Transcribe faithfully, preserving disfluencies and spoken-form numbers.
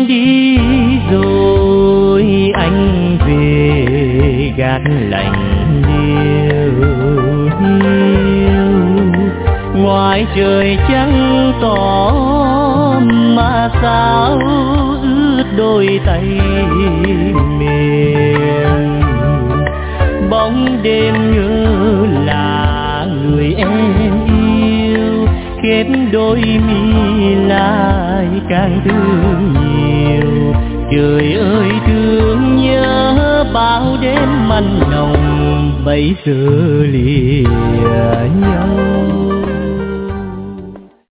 đi rồi anh về gạt lạnh liêu hiu. Ngoài trời trắng tỏ mà sao ướt đôi tay mềm. Bóng đêm nhớ là người em yêu, khép đôi mi lại càng thương nhiều. Trời ơi thương nhớ bao đêm mặn nồng, bây giờ lìa nhau.